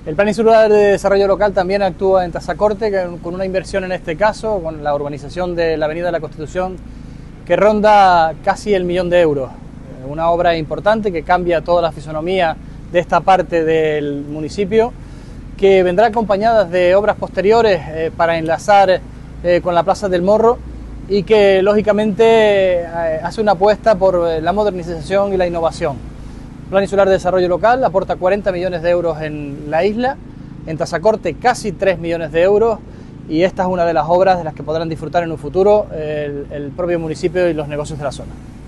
El Plan Insular de Desarrollo Local también actúa en Tazacorte con una inversión en este caso, con la urbanización de la Avenida de la Constitución, que ronda casi el 1.000.000 de euros. Una obra importante que cambia toda la fisonomía de esta parte del municipio, que vendrá acompañada de obras posteriores para enlazar con la Plaza del Morro y que lógicamente hace una apuesta por la modernización y la innovación. El Plan Insular de Desarrollo Local aporta 40 millones de euros en la isla, en Tazacorte casi 3 millones de euros, y esta es una de las obras de las que podrán disfrutar en un futuro el propio municipio y los negocios de la zona.